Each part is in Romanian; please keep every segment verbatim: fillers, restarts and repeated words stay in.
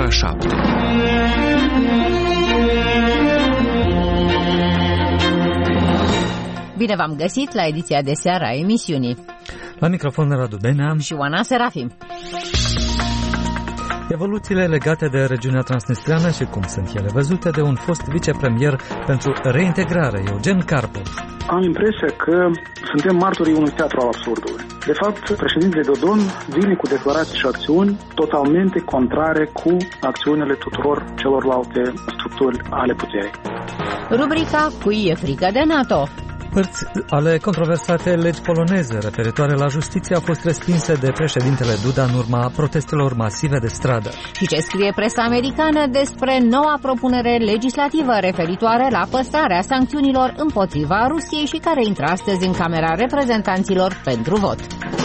ora șapte. Bine v-am găsit la ediția de seară a emisiunii. La microfon Radu Benea și Oana Serafim. Evoluțiile legate de regiunea transnistreană și cum sunt ele văzute de un fost vicepremier pentru reintegrare, Eugen Karpov. Am impresia că suntem martorii unui teatru al absurdului. De fapt, președintele Dodon vine cu declarații și acțiuni totalmente contrare cu acțiunile tuturor celorlalte structuri ale puterii. Rubrica Cui e frică de NATO? Părți ale controversate legi poloneze referitoare la justiție au fost respinse de președintele Duda în urma protestelor masive de stradă. Și ce scrie presa americană despre noua propunere legislativă referitoare la păstrarea sancțiunilor împotriva Rusiei și care intră astăzi în Camera Reprezentanților pentru vot.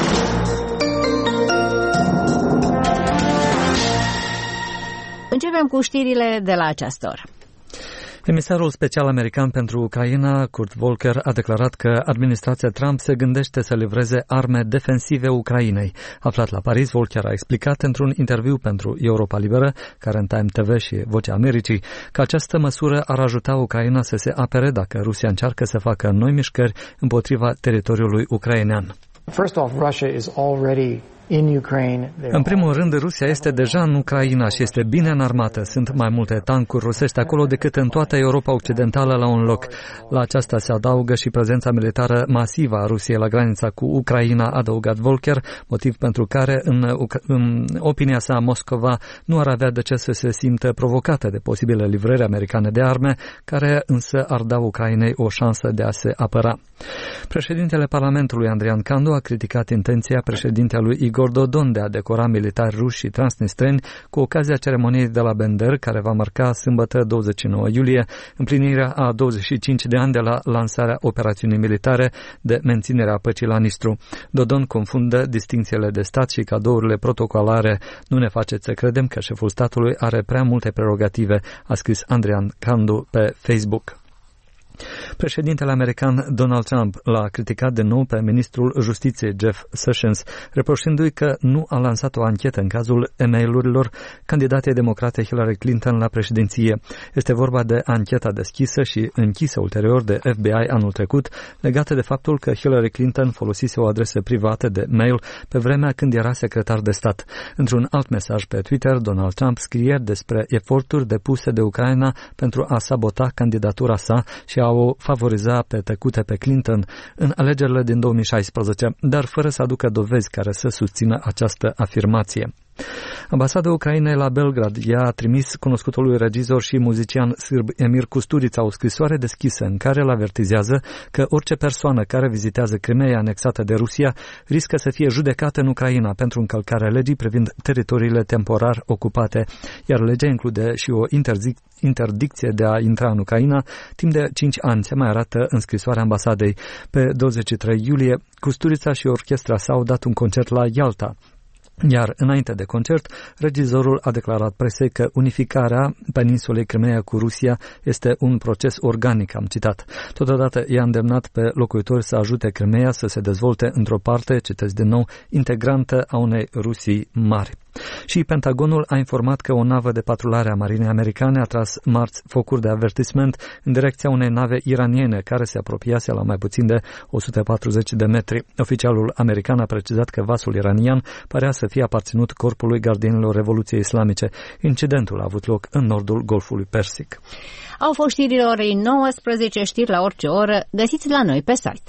Începem cu știrile de la această oră. Emisarul special american pentru Ucraina, Kurt Volker, a declarat că administrația Trump se gândește să livreze arme defensive Ucrainei. Aflat la Paris, Volker a explicat într-un interviu pentru Europa Liberă, Current Time T V și Vocea Americii, că această măsură ar ajuta Ucraina să se apere dacă Rusia încearcă să facă noi mișcări împotriva teritoriului ucrainean. First off, Russia is already in Ukraine. În primul rând, Rusia este deja în Ucraina și este bine înarmată. Sunt mai multe tancuri rusești acolo decât în toată Europa Occidentală la un loc. La aceasta se adaugă și prezența militară masivă a Rusiei la granița cu Ucraina, a adăugat Volker, motiv pentru care, în, în opinia sa, Moscova nu ar avea de ce să se simtă provocată de posibile livrări americane de arme, care însă ar da Ucrainei o șansă de a se apăra. Președintele Parlamentului, Andrian Candu, a criticat intenția președintelui Igor Dodon de a decora militari ruși și transnistreni cu ocazia ceremoniei de la Bender, care va marca sâmbătă douăzeci și nouă iulie împlinirea a douăzeci și cinci de ani de la lansarea operațiunii militare de menținere a păcii la Nistru. Dodon confundă distincțiile de stat și cadourile protocolare. Nu ne faceți să credem că șeful statului are prea multe prerogative, a scris Andrian Candu pe Facebook. Președintele american Donald Trump l-a criticat de nou pe ministrul Justiției Jeff Sessions, reproșându-i că nu a lansat o anchetă în cazul e-mail-urilor candidatei democrate Hillary Clinton la președinție. Este vorba de ancheta deschisă și închisă ulterior de F B I anul trecut, legată de faptul că Hillary Clinton folosise o adresă privată de mail pe vremea când era secretar de stat. Într-un alt mesaj pe Twitter, Donald Trump scrie despre eforturi depuse de Ucraina pentru a sabota candidatura sa și a o favoriza pe tăcute pe Clinton în alegerile din două mii șaisprezece, dar fără să aducă dovezi care să susțină această afirmație. Ambasada Ucrainei la Belgrad i-a trimis cunoscutului regizor și muzician sârb Emir Kusturica o scrisoare deschisă în care îl avertizează că orice persoană care vizitează Crimeea anexată de Rusia riscă să fie judecată în Ucraina pentru încălcarea legii privind teritoriile temporar ocupate, iar legea include și o interzic interdicție de a intra în Ucraina timp de cinci ani, se mai arată în scrisoarea ambasadei. Pe douăzeci și trei iulie, Kusturica și orchestra sa au dat un concert la Ialta. Iar înainte de concert, regizorul a declarat presei că unificarea peninsulei Crimeea cu Rusia este un proces organic, am citat. Totodată i-a îndemnat pe locuitori să ajute Crimeea să se dezvolte într-o parte, citesc din nou, integrantă a unei Rusii mari. Și Pentagonul a informat că o navă de patrulare a marinei americane a tras marți focuri de avertisment în direcția unei nave iraniene care se apropiase la mai puțin de o sută patruzeci de metri. Oficialul american a precizat că vasul iranian părea să fie aparținut Corpului Gardienilor Revoluției Islamice. Incidentul a avut loc în nordul Golfului Persic. Au fost știrile orei nouăsprezece, știri la orice oră, găsiți la noi pe site.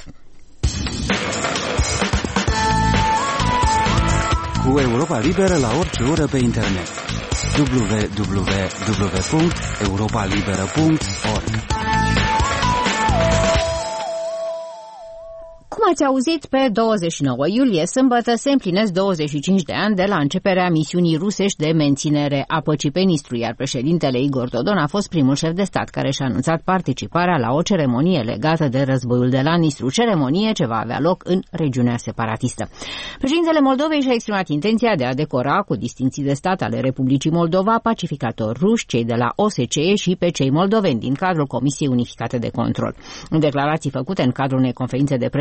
Cu Europa Liberă la orice oră pe internet. w w w punct europa liberă punct org. Cum ați auzit, pe douăzeci și nouă iulie, sâmbătă, se împlinesc douăzeci și cinci de ani de la începerea misiunii rusești de menținere a păcii pe Nistru, iar președintele Igor Dodon a fost primul șef de stat care și-a anunțat participarea la o ceremonie legată de războiul de la Nistru, ceremonie ce va avea loc în regiunea separatistă. Președintele Moldovei și-a exprimat intenția de a decora cu distincții de stat ale Republicii Moldova pacificatori ruși, cei de la O S C E și pe cei moldoveni din cadrul Comisiei Unificate de Control. În declarații făcute în cadrul unei conferințe de presă online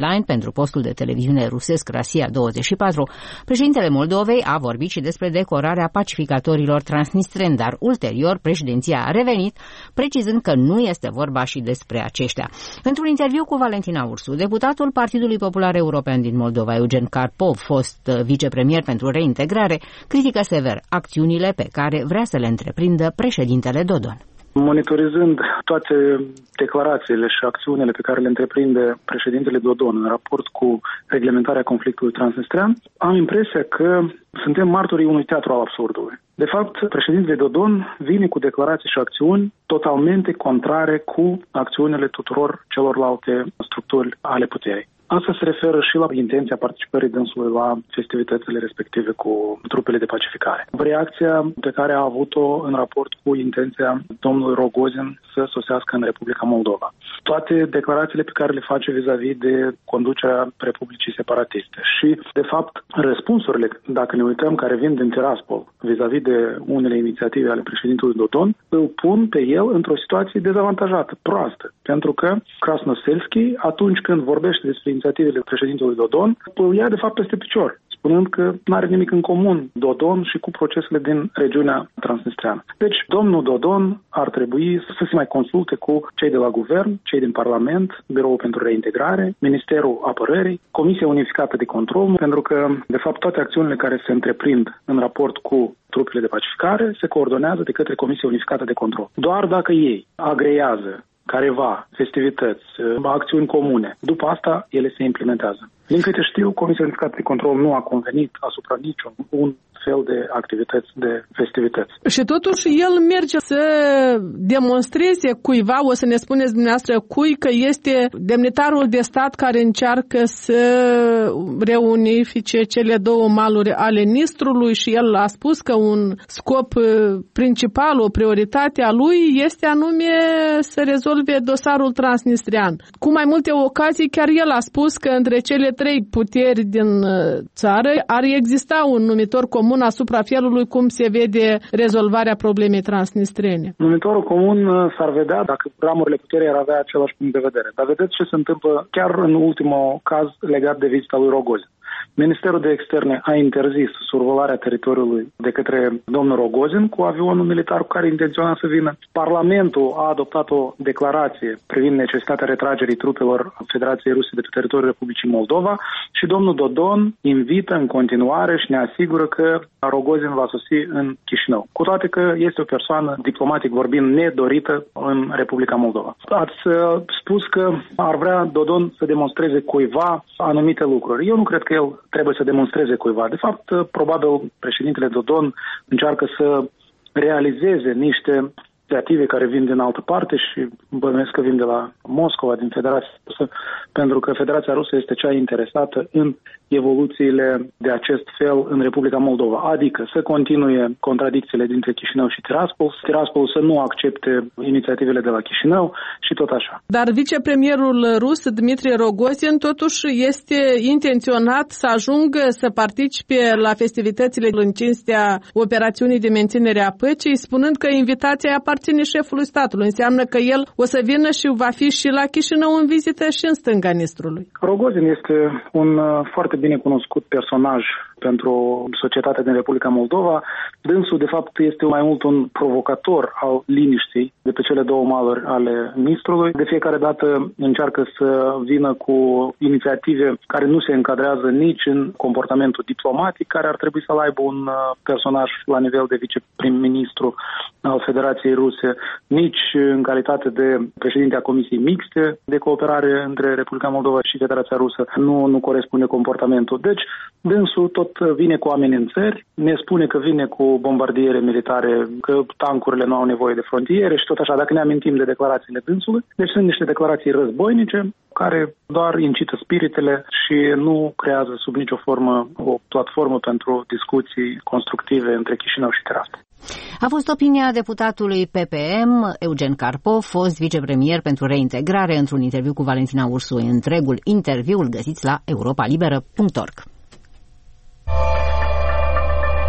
Online pentru postul de televiziune rusesc Rosia douăzeci și patru, președintele Moldovei a vorbit și despre decorarea pacificatorilor transnistreni, dar ulterior președinția a revenit, precizând că nu este vorba și despre aceștia. Într-un interviu cu Valentina Ursu, deputatul Partidului Popular European din Moldova, Eugen Karpov, fost vicepremier pentru reintegrare, critică sever acțiunile pe care vrea să le întreprindă președintele Dodon. Monitorizând toate declarațiile și acțiunile pe care le întreprinde președintele Dodon în raport cu reglementarea conflictului transnistrean, am impresia că suntem martorii unui teatru al absurdului. De fapt, președintele Dodon vine cu declarații și acțiuni totalmente contrare cu acțiunile tuturor celorlalte structuri ale puterii. Asta se referă și la intenția participării dânsului la festivitățile respective cu trupele de pacificare. Reacția pe care a avut-o în raport cu intenția domnului Rogozin să sosească în Republica Moldova. Toate declarațiile pe care le face vis-a-vis de conducerea Republicii Separatiste. Și, de fapt, răspunsurile, dacă ne uităm, care vin din Tiraspol vis-a-vis de unele inițiative ale președintelui Dodon, îl pun pe el într-o situație dezavantajată, proastă. Pentru că Krasnoselski, atunci când vorbește despre inițiativele președintelui Dodon, îl ia de fapt peste picior, spunând că nu are nimic în comun Dodon și cu procesele din regiunea transnistreană. Deci, domnul Dodon ar trebui să se mai consulte cu cei de la guvern, cei din Parlament, Biroul pentru Reintegrare, Ministerul Apărării, Comisia Unificată de Control, pentru că, de fapt, toate acțiunile care se întreprind în raport cu trupele de pacificare se coordonează de către Comisia Unificată de Control. Doar dacă ei agrează careva festivități, acțiuni comune, după asta ele se implementează. Din câte știu, Comisia Unificată de Control nu a convenit asupra niciun un fel de activități, de festivități. Și totuși el merge să demonstreze cuiva, o să ne spuneți dumneavoastră cui, că este demnitarul de stat care încearcă să reunifice cele două maluri ale Nistrului și el a spus că un scop principal, o prioritate a lui este anume să rezolve dosarul transnistrian. Cu mai multe ocazii, chiar el a spus că între cele trei puteri din țară ar exista un numitor comun asupra felului cum se vede rezolvarea problemei transnistrene. Numitorul comun s-ar vedea dacă ramurile puterii ar avea același punct de vedere. Dar vedeți ce se întâmplă chiar în ultimul caz legat de vizita lui Rogozin. Ministerul de Externe a interzis survolarea teritoriului de către domnul Rogozin cu avionul militar cu care intenționa să vină. Parlamentul a adoptat o declarație privind necesitatea retragerii trupelor Federației Ruse de pe teritoriul Republicii Moldova și domnul Dodon invită în continuare și ne asigură că Rogozin va sosi în Chișinău. Cu toate că este o persoană, diplomatic vorbind, nedorită în Republica Moldova. Ați spus că ar vrea Dodon să demonstreze cuiva anumite lucruri. Eu nu cred că el trebuie să demonstreze cuiva. De fapt, probabil președintele Dodon încearcă să realizeze niște inițiative care vin din altă parte și bănuiesc că vin de la Moscova, din Federația Rusă, pentru că Federația Rusă este cea interesată în evoluțiile de acest fel în Republica Moldova, adică să continue contradicțiile dintre Chișinău și Tiraspol, Tiraspol să nu accepte inițiativele de la Chișinău și tot așa. Dar vicepremierul rus, Dmitri Rogozin, totuși este intenționat să ajungă să participe la festivitățile în cinstea operațiunii de menținere a păcii, spunând că invitația aparține șefului statului. Înseamnă că el o să vină și va fi și la Chișinău în vizită și în stânga Nistrului. Rogozin este un foarte bine cunoscut personaj pentru societatea din Republica Moldova. Dânsul, de fapt, este mai mult un provocator al liniștii de pe cele două maluri ale Nistrului. De fiecare dată încearcă să vină cu inițiative care nu se încadrează nici în comportamentul diplomatic, care ar trebui să-l aibă un personaj la nivel de viceprim-ministru al Federației Ruse, nici în calitate de președinte a Comisiei Mixte de cooperare între Republica Moldova și Federația Rusă. Nu, nu corespunde comportamentul. Deci, dânsul tot vine cu amenințări, ne spune că vine cu bombardiere militare, că tancurile nu au nevoie de frontiere și tot așa, dacă ne amintim de declarațiile dânsului. Deci sunt niște declarații războinice care doar incită spiritele și nu creează sub nicio formă o platformă pentru discuții constructive între Chișinău și Tiraspol. A fost opinia deputatului P P M, Eugen Karpov, fost vicepremier pentru reintegrare, într-un interviu cu Valentina Ursu. Întregul interviu îl găsiți la europa liberă punct org.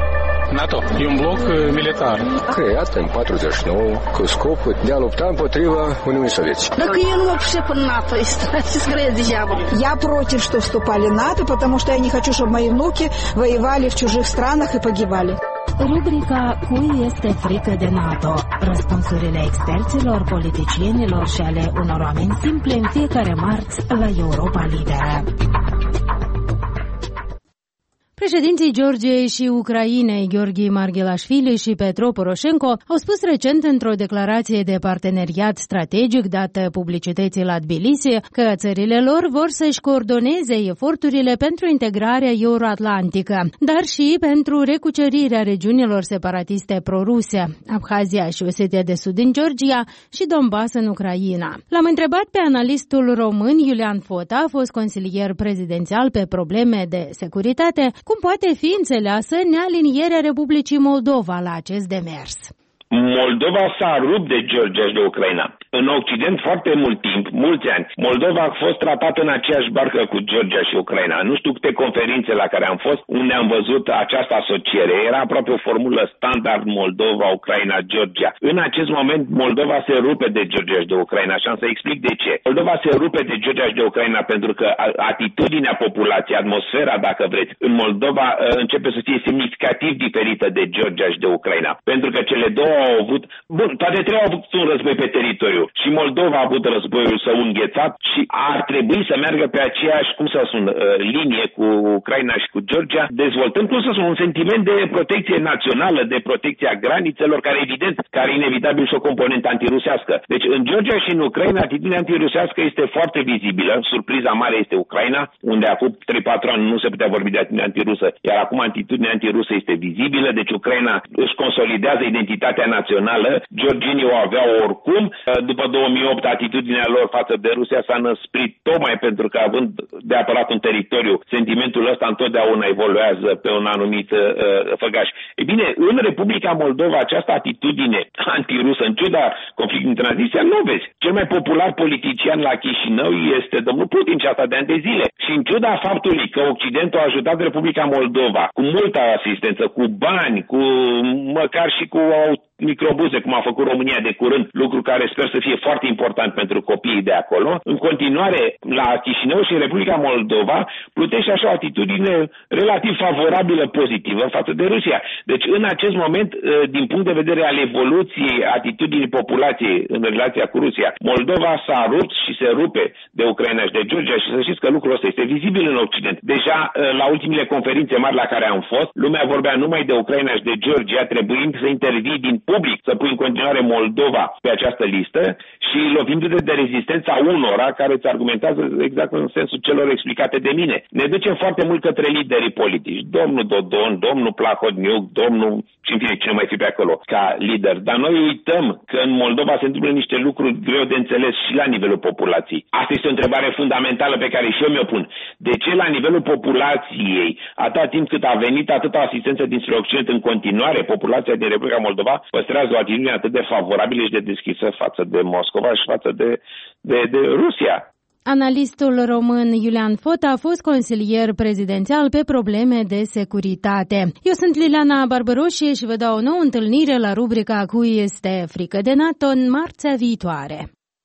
NATO e un bloc militar creat în patruzeci și nouă cu scopul de a lupta împotriva Uniunii Sovietice. Dacă eu nu вообще по НАТО, ce crezi degeaba? Я против, что вступали в НАТО, потому что я не хочу, чтобы мои внуки воевали в чужих странах и погибали. Rubrica Cui este frică de NATO? Răspunsurile experților, politicienilor și ale unor oameni simple în fiecare marți la Europa Liberă. Președinții Georgiei și Ucrainei, Gheorghe Marghelashvili și Petro Poroșenko, au spus recent într-o declarație de parteneriat strategic dată publicității la Tbilisi că țările lor vor să-și coordoneze eforturile pentru integrarea euroatlantică, dar și pentru recucerirea regiunilor separatiste pro-ruse, Abhazia și Osetia de Sud în Georgia și Donbass în Ucraina. L-am întrebat pe analistul român Iulian Fota, fost consilier prezidențial pe probleme de securitate, cum poate fi înțeleasă nealinierea Republicii Moldova la acest demers. Moldova s-a rupt de Georgia și de Ucraina. În Occident foarte mult timp, mulți ani, Moldova a fost tratată în aceeași barcă cu Georgia și Ucraina. Nu știu câte conferințe la care am fost, unde am văzut această asociere. Era aproape o formulă standard Moldova, Ucraina, Georgia. În acest moment Moldova se rupe de Georgia și de Ucraina și am să explic de ce. Moldova se rupe de Georgia și de Ucraina pentru că atitudinea populației, atmosfera, dacă vreți, în Moldova începe să fie semnificativ diferită de Georgia și de Ucraina. Pentru că cele două au avut, bun, toate trei au avut un război pe teritoriu. Și Moldova a avut războiul său înghețat și ar trebui să meargă pe aceeași, cum să spun, linie cu Ucraina și cu Georgia, dezvoltând, cum să spun, un sentiment de protecție națională, de protecție a granițelor, care evident, care e inevitabil și o componentă antirusească. Deci în Georgia și în Ucraina, atitudinea antirusească este foarte vizibilă. Surpriza mare este Ucraina, unde acum trei patru ani nu se putea vorbi de atitudine antirusă, iar acum atitudinea antirusă este vizibilă, deci Ucraina își consolidează identitatea națională, georgienii o aveau oricum. După două mii opt, atitudinea lor față de Rusia s-a năsprit tocmai pentru că, având de apărat un teritoriu, sentimentul ăsta întotdeauna evoluează pe un anumit uh, făgaș. E bine, în Republica Moldova această atitudine antirusă, în ciuda conflictului din Transnistria, nu vezi. Cel mai popular politician la Chișinău este domnul Putin și asta de ani de zile. Și în ciuda faptului că Occidentul a ajutat Republica Moldova cu multă asistență, cu bani, cu măcar și cu microbuze, cum a făcut România de curând, lucru care sper să fie foarte important pentru copiii de acolo. În continuare, la Chișinău și în Republica Moldova plutește așa o atitudine relativ favorabilă, pozitivă față de Rusia. Deci, în acest moment, din punct de vedere al evoluției atitudinii populației în relația cu Rusia, Moldova s-a rupt și se rupe de Ucraina și de Georgia și să știți că lucrul ăsta este vizibil în Occident. Deja, la ultimele conferințe mari la care am fost, lumea vorbea numai de Ucraina și de Georgia, trebuind să intervii din public, să pui în continuare Moldova pe această listă și lovindu-te de rezistența unora care îți argumentează exact în sensul celor explicate de mine. Ne ducem foarte mult către liderii politici. Domnul Dodon, domnul Plahotniuc, domnul și în fine cine mai fi pe acolo ca lider. Dar noi uităm că în Moldova se întâmplă niște lucruri greu de înțeles și la nivelul populației. Asta este o întrebare fundamentală pe care și eu mi-o pun. De ce la nivelul populației, atâta timp cât a venit atâta asistență dinspre Occident, în continuare populația din Republica Moldova păstrează o atitudine atât de favorabilă și de deschisă față de Moscova și față de, de, de Rusia? Analistul român Iulian Fota a fost consilier prezidențial pe probleme de securitate. Eu sunt Liliana Barbaroșie și vă dau o nouă întâlnire la rubrica Cui este frică de NATO în marțea viitoare.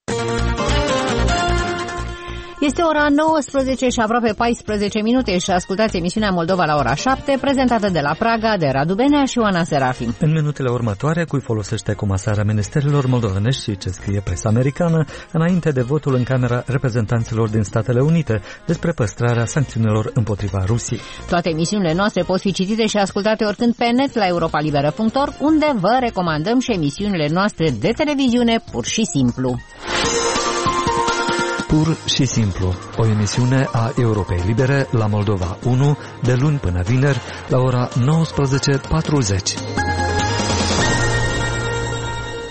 Este ora nouăsprezece și aproape paisprezece minute și ascultați emisiunea Moldova la ora șapte, prezentată de la Praga de Radu Benea și Oana Serafim. În minutele următoare, cui folosește comasarea ministerilor moldovenești și ce scrie presa americană înainte de votul în Camera Reprezentanților din Statele Unite despre păstrarea sancțiunilor împotriva Rusiei. Toate emisiunile noastre pot fi citite și ascultate oricând pe net la europa liberă punct org, unde vă recomandăm și emisiunile noastre de televiziune pur și simplu. Pur și simplu, o emisiune a Europei Libere la Moldova unu, de luni până vineri, la ora nouăsprezece patruzeci.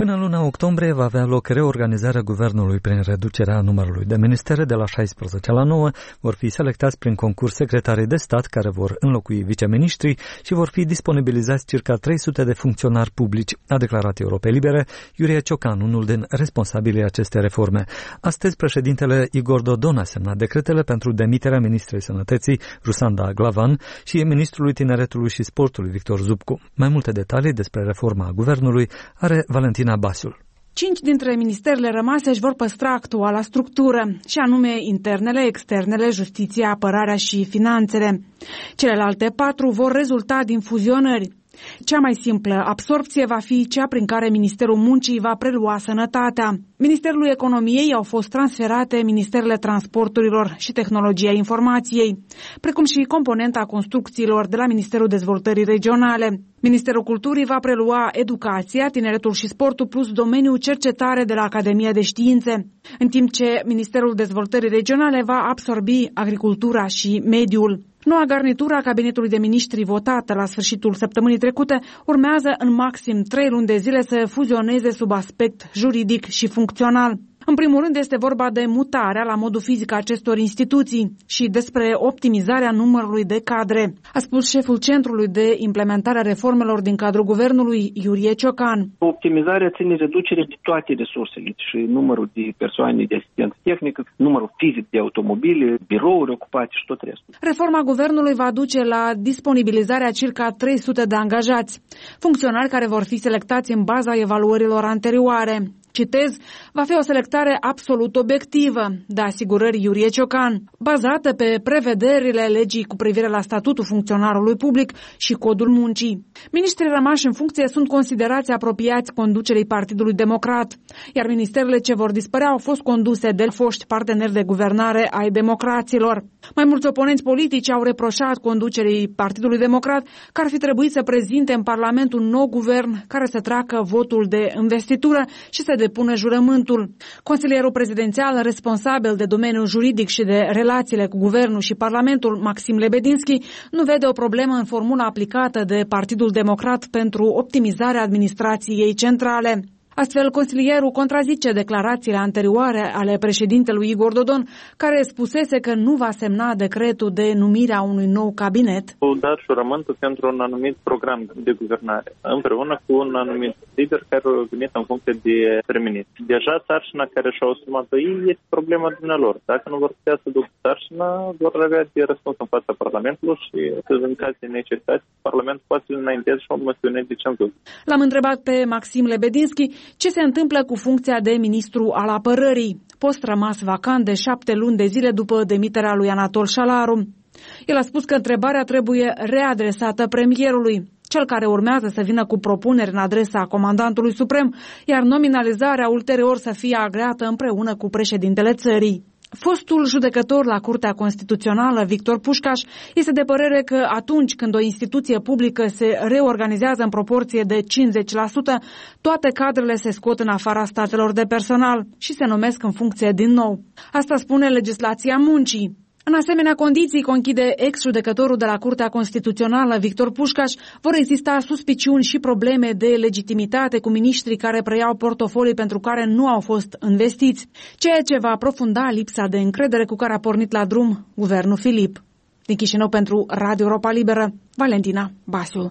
Până în luna octombrie va avea loc reorganizarea guvernului prin reducerea numărului de ministere de la șaisprezece la nouă, vor fi selectați prin concurs secretarii de stat care vor înlocui viceministrii și vor fi disponibilizați circa trei sute de funcționari publici, a declarat Europei Libere Iurie Ciocan, unul din responsabilii acestei reforme. Astăzi, președintele Igor Dodon a semnat decretele pentru demiterea ministrei Sănătății, Rusanda Glavan, și ministrului Tineretului și Sportului, Victor Zubcu. Mai multe detalii despre reforma guvernului are Valentina Basiul. Cinci dintre ministerele rămase își vor păstra actuala structură, și anume internele, externele, justiția, apărarea și finanțele. Celelalte patru vor rezulta din fuzionări. Cea mai simplă absorpție va fi cea prin care Ministerul Muncii va prelua sănătatea. Ministerul Economiei au fost transferate ministerele transporturilor și tehnologia informației, precum și componenta construcțiilor de la Ministerul Dezvoltării Regionale. Ministerul Culturii va prelua educația, tineretul și sportul plus domeniul cercetare de la Academia de Științe, în timp ce Ministerul Dezvoltării Regionale va absorbi agricultura și mediul. Noua garnitură a cabinetului de miniștri votată la sfârșitul săptămânii trecute urmează în maxim trei luni de zile să fuzioneze sub aspect juridic și funcțional. În primul rând este vorba de mutarea la modul fizic a acestor instituții și despre optimizarea numărului de cadre, a spus șeful Centrului de Implementare a Reformelor din cadrul guvernului, Iurie Ciocan. Optimizarea ține reducerea de toate resursele, și numărul de persoane de asistență tehnică, numărul fizic de automobile, birouri ocupate și tot restul. Reforma guvernului va duce la disponibilizarea circa trei sute de angajați, funcționari care vor fi selectați în baza evaluărilor anterioare. Citez, va fi o selectare absolut obiectivă, de asigurări Iurie Ciocan, bazată pe prevederile legii cu privire la statutul funcționarului public și codul muncii. Ministrii rămași în funcție sunt considerați apropiați conducerii Partidului Democrat, iar ministerele ce vor dispărea au fost conduse de foști parteneri de guvernare ai democraților. Mai mulți oponenți politici au reproșat conducerii Partidului Democrat că ar fi trebuit să prezinte în Parlament un nou guvern care să treacă votul de investitură și să depună jurământul. Consilierul prezidențial responsabil de domeniul juridic și de relațiile cu guvernul și Parlamentul, Maxim Lebedinski, nu vede o problemă în formula aplicată de Partidul Democrat pentru optimizarea administrației centrale. Astfel, consilierul contrazice declarațiile anterioare ale președintelui Igor Dodon, care spusese că nu va semna decretul de numire a unui nou cabinet. Au dat jurământul pentru un anumit program de guvernare, împreună cu un anumit lider care a venit în funcție de prim-ministru. Deja sarcina care și-au asumat-o ei este problema dumnealor. Dacă nu vor putea să ducă sarcina, vor avea de răspuns în fața Parlamentului și, în caz de necesitate, Parlamentul poate să înainteze și o moțiune de cenzură. L-am întrebat pe Maxim Lebedinski ce se întâmplă cu funcția de ministru al apărării, post rămas vacant de șapte luni de zile după demiterea lui Anatol Șalaru. El a spus că întrebarea trebuie readresată premierului, cel care urmează să vină cu propuneri în adresa comandantului suprem, iar nominalizarea ulterior să fie agreată împreună cu președintele țării. Fostul judecător la Curtea Constituțională, Victor Pușcaș, este de părere că atunci când o instituție publică se reorganizează în proporție de cincizeci la sută, toate cadrele se scot în afara statelor de personal și se numesc în funcție din nou. Asta spune legislația muncii. În asemenea condiții, conchide ex-judecătorul de la Curtea Constituțională, Victor Pușcaș, vor exista suspiciuni și probleme de legitimitate cu miniștrii care preiau portofolii pentru care nu au fost investiți, ceea ce va aprofunda lipsa de încredere cu care a pornit la drum guvernul Filip. Din Chișinău pentru Radio Europa Liberă, Valentina Basiu.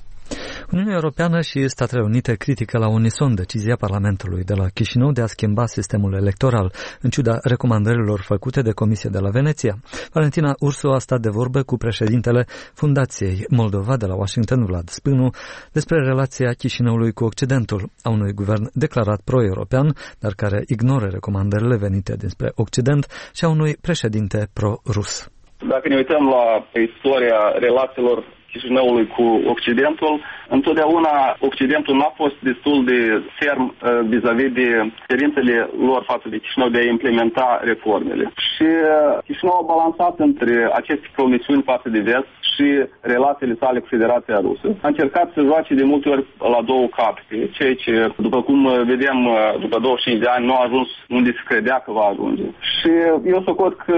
Uniunea Europeană și Statele Unite critică la unison decizia Parlamentului de la Chișinău de a schimba sistemul electoral, în ciuda recomandărilor făcute de Comisia de la Veneția. Valentina Ursu a stat de vorbă cu președintele Fundației Moldova de la Washington, Vlad Spânu, despre relația Chișinăului cu Occidentul, a unui guvern declarat pro-european, dar care ignoră recomandările venite dinspre Occident, și a unui președinte pro-rus. Dacă ne uităm la istoria relațiilor Chișinăului cu Occidentul, întotdeauna Occidentul n-a fost destul de ferm uh, vis-a-vis de cerințele lor față de Chișinău de a implementa reformele. Și uh, Chișinău a balansat între aceste promisiuni față de vest și relațiile sale cu Federația Rusă. A încercat să joace de multe ori la două capete, ceea ce, după cum vedem, după douăzeci și cinci de ani, nu a ajuns unde se credea că va ajunge. Și eu socot că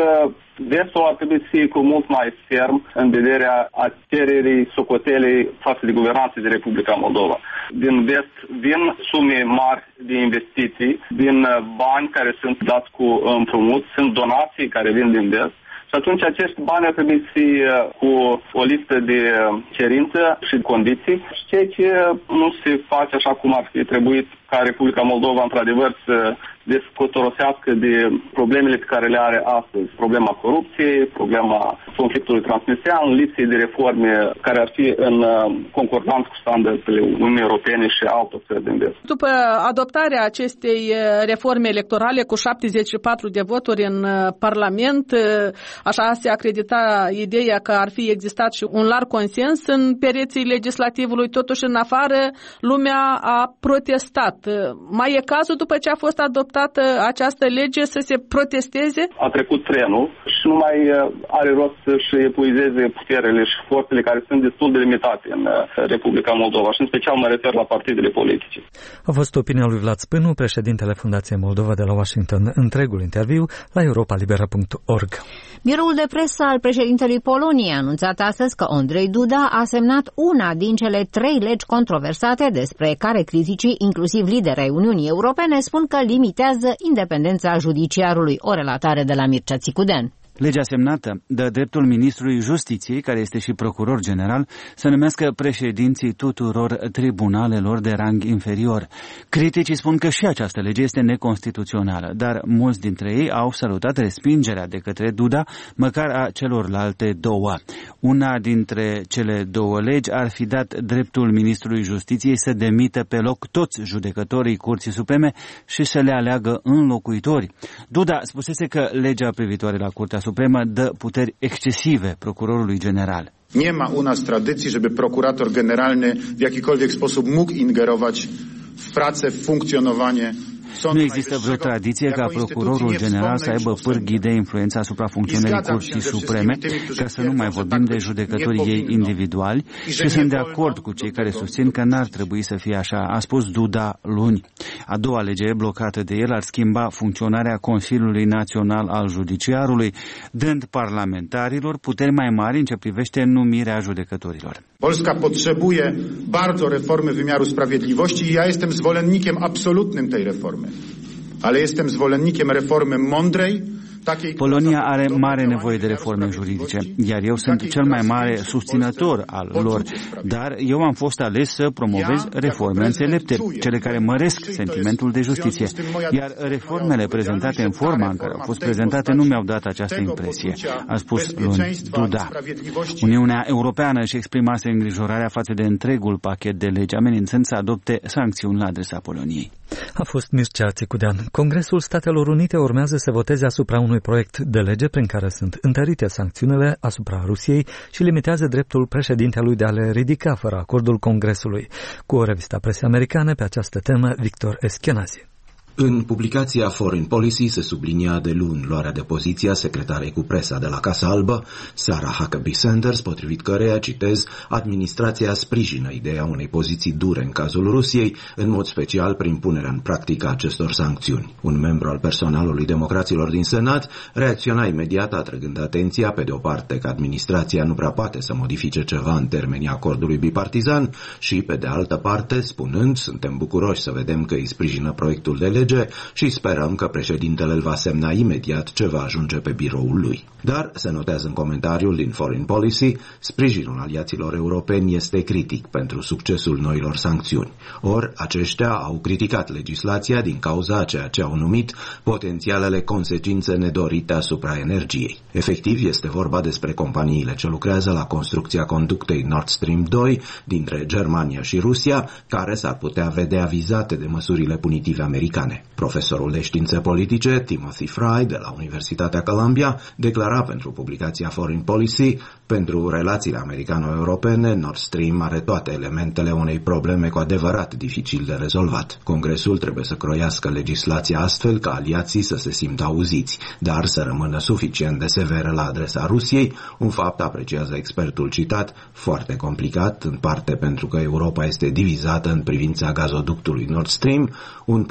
Vestul ar trebui să fie cu mult mai ferm în vederea a cererii socotelei față de guvernanță de Republica Moldova. Din vest vin sume mari de investiții, din bani care sunt dați cu împrumut, sunt donații care vin din vest. Și atunci acești bani ar trebui să fie cu o listă de cerință și condiții, ceea ce nu se face așa cum ar fi trebuit ca Republica Moldova într-adevăr să descotorosească de problemele pe care le are astăzi. Problema corupției, problema conflictului transnistrean, lipsei de reforme care ar fi în concordanță cu standardele Uniunii Europene și altor țări din vest. După adoptarea acestei reforme electorale cu șaptezeci și patru de voturi în Parlament, așa se acredita ideea că ar fi existat și un larg consens în pereții legislativului, totuși în afară lumea a protestat. Mai e cazul după ce a fost adoptată această lege să se protesteze? A trecut trenul și nu mai are rost să-și epuizeze puterile și forțele care sunt destul de limitate în Republica Moldova și în special mă refer la partidele politice. A fost opinia lui Vlad Spânu, președintele Fundației Moldova de la Washington. Întregul interviu la europa libera punct org. Biroul de presă al președintelui Poloniei a anunțat astăzi că Andrzej Duda a semnat una din cele trei legi controversate despre care criticii, inclusiv lideri ai Uniunii Europene, spun că limitează independența judiciarului. O relatare de la Mircea Țicudean. Legea semnată dă dreptul ministrului Justiției, care este și procuror general, să numească președinții tuturor tribunalelor de rang inferior. Criticii spun că și această lege este neconstituțională, dar mulți dintre ei au salutat respingerea de către Duda, măcar a celorlalte două. Una dintre cele două legi ar fi dat dreptul ministrului Justiției să demită pe loc toți judecătorii Curții Supreme și să le aleagă înlocuitori. Duda spusese că legea privitoare la Curtea Supremă dă puteri excesive procurorului general. Nie ma u nas tradycji, żeby prokurator generalny w jakikolwiek sposób mógł ingerować w pracę, w funkcjonowanie. Nu există vreo tradiție ca procurorul general să aibă pârghii de influență asupra funcționării Curții Supreme, ca să nu mai vorbim de judecătorii ei individuali, și sunt de acord cu cei care susțin că n-ar trebui să fie așa, a spus Duda luni. A doua lege blocată de el ar schimba funcționarea Consiliului Național al Judiciarului, dând parlamentarilor puteri mai mari în ce privește numirea judecătorilor. Polska potrzebuje bardzo reformy wymiaru sprawiedliwości i ja jestem zwolennikiem absolutnym tej reformy. Ale jestem zwolennikiem reformy mądrej. Polonia are mare nevoie de reforme juridice, iar eu sunt cel mai mare susținător al lor, dar eu am fost ales să promovez reforme înțelepte, cele care măresc sentimentul de justiție, iar reformele prezentate în forma în care au fost prezentate nu mi-au dat această impresie, a spus luni Duda. Uniunea Europeană își exprimase îngrijorarea față de întregul pachet de legi, amenințând să adopte sancțiuni la adresa Poloniei. A fost Mircea Țicudean. Congresul Statelor Unite urmează să voteze asupra unui proiect de lege prin care sunt întărite sancțiunile asupra Rusiei și limitează dreptul președintelui de a le ridica fără acordul Congresului. Cu o revistă presei americane pe această temă, Victor Eschenazi. În publicația Foreign Policy se sublinia de luni luarea de poziție a secretarei cu presa de la Casa Albă, Sarah Huckabee Sanders, potrivit căreia, citez, administrația sprijină ideea unei poziții dure în cazul Rusiei, în mod special prin punerea în practică acestor sancțiuni. Un membru al personalului democraților din Senat reacționa imediat, atrăgând atenția, pe de o parte, că administrația nu prea poate să modifice ceva în termenii acordului bipartizan și, pe de altă parte, spunând, suntem bucuroși să vedem că îi sprijină proiectul de lege și sperăm că președintele îl va semna imediat ce va ajunge pe biroul lui. Dar, se notează în comentariul din Foreign Policy, sprijinul aliaților europeni este critic pentru succesul noilor sancțiuni. Or, aceștia au criticat legislația din cauza a ceea ce au numit potențialele consecințe nedorite asupra energiei. Efectiv, este vorba despre companiile ce lucrează la construcția conductei Nord Stream doi dintre Germania și Rusia, care s-ar putea vedea vizate de măsurile punitive americane. Profesorul de științe politice, Timothy Fry, de la Universitatea Columbia, declara pentru publicația Foreign Policy, pentru relațiile americano-europene, Nord Stream are toate elementele unei probleme cu adevărat dificil de rezolvat. Congresul trebuie să croiască legislația astfel ca aliații să se simtă auziți, dar să rămână suficient de severă la adresa Rusiei, un fapt, apreciază expertul citat, foarte complicat, în parte pentru că Europa este divizată în privința gazoductului Nord Stream, un proiect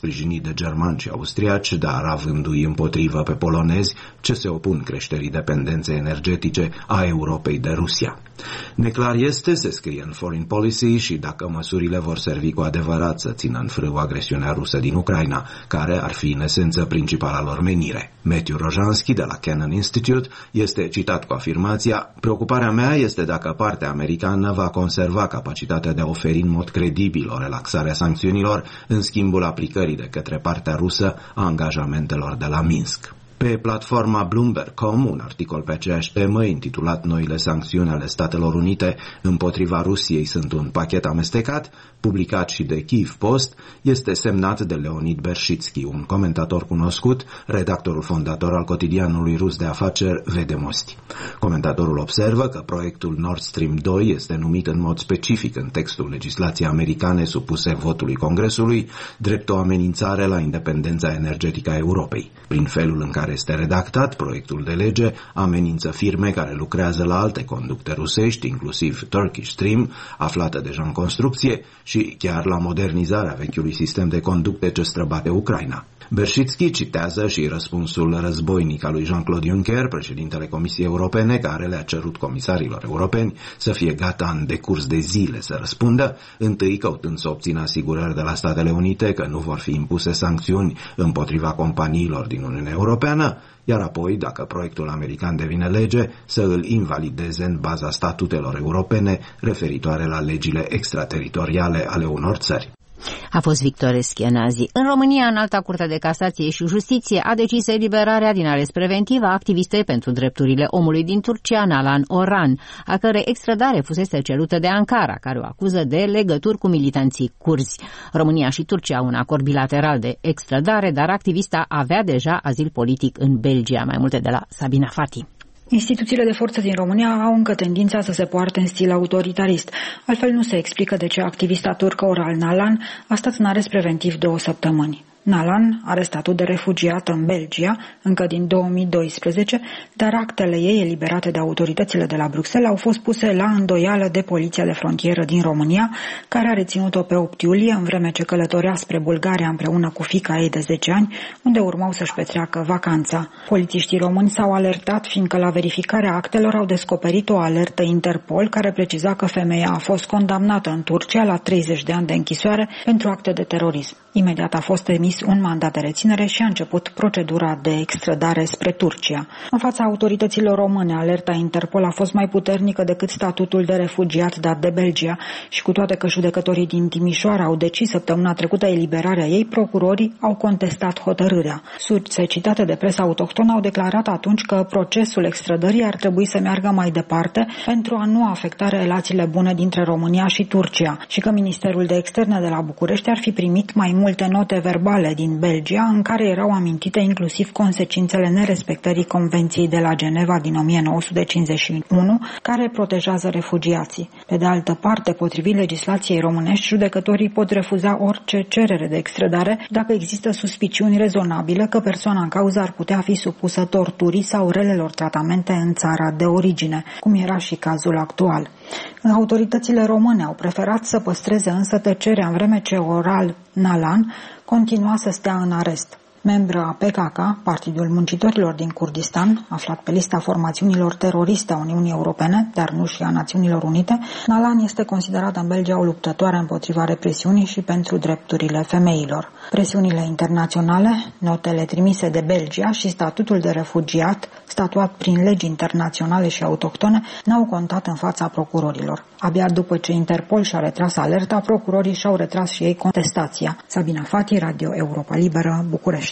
sprijinit de germani și austriaci, dar avându-i împotrivă pe polonezi ce se opun creșterii dependenței energetice a Europei de Rusia. Neclar este, se scrie în Foreign Policy, și dacă măsurile vor servi cu adevărat să țină în frâu agresiunea rusă din Ucraina, care ar fi în esență principala lor menire. Matthew Rojanski de la Kennan Institute este citat cu afirmația: "Preocuparea mea este dacă partea americană va conserva capacitatea de a oferi în mod credibil o relaxare a sancțiunilor în schimbul aplicării de către partea rusă a angajamentelor de la Minsk." Pe platforma Bloomberg punct com, un articol pe aceeași temă, intitulat "Noile sancțiuni ale Statelor Unite împotriva Rusiei sunt un pachet amestecat", publicat și de Kyiv Post, este semnat de Leonid Bershitsky, un comentator cunoscut, redactorul fondator al cotidianului rus de afaceri Vedemosti. Comentatorul observă că proiectul Nord Stream doi este numit în mod specific în textul legislației americane supuse votului Congresului drept o amenințare la independența energetică a Europei. Prin felul în care este redactat, proiectul de lege amenință firme care lucrează la alte conducte rusești, inclusiv Turkish Stream, aflată deja în construcție, și chiar la modernizarea vechiului sistem de conducte ce străbate Ucraina. Bershitsky citează și răspunsul războinic al lui Jean-Claude Juncker, președintele Comisiei Europene, care le-a cerut comisarilor europeni să fie gata în decurs de zile să răspundă, întâi căutând să obțină asigurări de la Statele Unite că nu vor fi impuse sancțiuni împotriva companiilor din Uniunea Europeană, iar apoi, dacă proiectul american devine lege, să îl invalideze în baza statutelor europene referitoare la legile extrateritoriale ale unor țări. A fost Victor Eschenazi. În România, Înalta Curte de Casație și Justiție a decis eliberarea din arest preventiv a activistei pentru drepturile omului din Turcia, Nalan Orhan, a cărei extradare fusese cerută de Ankara, care o acuză de legături cu militanții curzi. România și Turcia au un acord bilateral de extradare, dar activista avea deja azil politic în Belgia. Mai multe de la Sabina Fati. Instituțiile de forță din România au încă tendința să se poarte în stil autoritarist. Altfel nu se explică de ce activista turcă Oral Nalan a stat în arest preventiv două săptămâni. Nalan are statut de refugiată în Belgia încă din două mii doisprezece, dar actele ei eliberate de autoritățile de la Bruxelles au fost puse la îndoială de Poliția de Frontieră din România, care a reținut-o pe opt iulie, în vreme ce călătorea spre Bulgaria împreună cu fiica ei de zece ani, unde urmau să-și petreacă vacanța. Polițiștii români s-au alertat, fiindcă la verificarea actelor au descoperit o alertă Interpol care preciza că femeia a fost condamnată în Turcia la treizeci de ani de închisoare pentru acte de terorism. Imediat a fost emis un mandat de reținere și a început procedura de extradare spre Turcia. În fața autorităților române, alerta Interpol a fost mai puternică decât statutul de refugiat dat de Belgia și cu toate că judecătorii din Timișoara au decis săptămâna trecută eliberarea ei, procurorii au contestat hotărârea. Surse citate de presa autohtonă au declarat atunci că procesul extradării ar trebui să meargă mai departe pentru a nu afecta relațiile bune dintre România și Turcia și că Ministerul de Externe de la București ar fi primit mai multe note verbale din Belgia, în care erau amintite inclusiv consecințele nerespectării Convenției de la Geneva din o mie nouă sute cincizeci și unu, care protejează refugiații. Pe de altă parte, potrivit legislației românești, judecătorii pot refuza orice cerere de extradare dacă există suspiciuni rezonabile că persoana în cauză ar putea fi supusă torturii sau relelor tratamente în țara de origine, cum era și cazul actual. Autoritățile române au preferat să păstreze însă tăcerea, în vreme ce Oral Nalan continua să stea în arest. Membră a P K K, Partidul Muncitorilor din Kurdistan, aflat pe lista formațiunilor teroriste a Uniunii Europene, dar nu și a Națiunilor Unite, Nalan este considerată în Belgia o luptătoare împotriva represiunii și pentru drepturile femeilor. Presiunile internaționale, notele trimise de Belgia și statutul de refugiat, statuat prin legi internaționale și autohtone, n-au contat în fața procurorilor. Abia după ce Interpol și-a retras alerta, procurorii și-au retras și ei contestația. Sabina Fati, Radio Europa Liberă, București.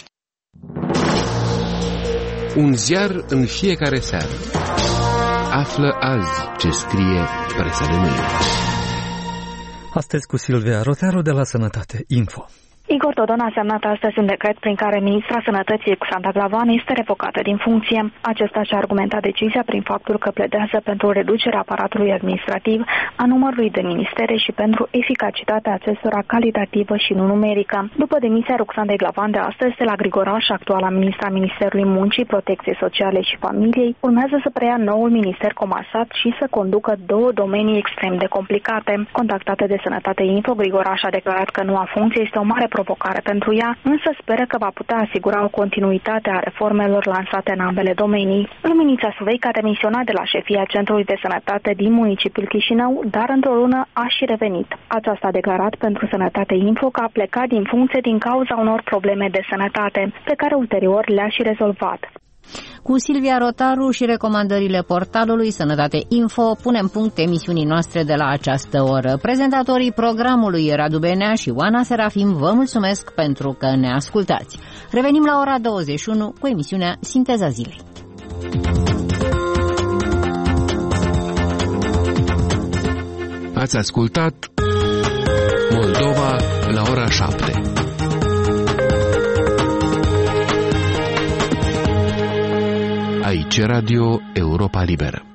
Un ziar în fiecare seară. Află azi ce scrie presa de mâine. Astăzi cu Silvia Rotearu de la Sănătate Info. Igor Dodon a semnat astăzi un decret prin care ministra Sănătății Xanda Glavan este revocată din funcție. Acesta și-a argumentat decizia prin faptul că pledează pentru reducerea aparatului administrativ, a numărului de ministere și pentru eficacitatea acestora calitativă și nu numerică. După demisia Roxandei Glavan de astăzi de la Grigoraș, actuala ministra Ministerului Muncii, Protecției Sociale și Familiei, urmează să preia noul minister comasat și să conducă două domenii extrem de complicate. Contactată de Sănătate Info, Grigoraș a declarat că noua funcție este o mare provocare pentru ea, însă speră că va putea asigura o continuitate a reformelor lansate în ambele domenii. Luminița Suveica a demisionat de la șefia Centrului de Sănătate din municipiul Chișinău, dar într-o lună a și revenit. Aceasta a declarat pentru Sănătate Info că a plecat din funcție din cauza unor probleme de sănătate, pe care ulterior le-a și rezolvat. Cu Silvia Rotaru și recomandările portalului Sănătate Info punem punct emisiunii noastre de la această oră. Prezentatorii programului Radu Benea și Oana Serafim vă mulțumesc pentru că ne ascultați. Revenim la ora douăzeci și unu cu emisiunea Sinteza Zilei. Ați ascultat Moldova la ora șapte. Aici Radio Europa Liberă.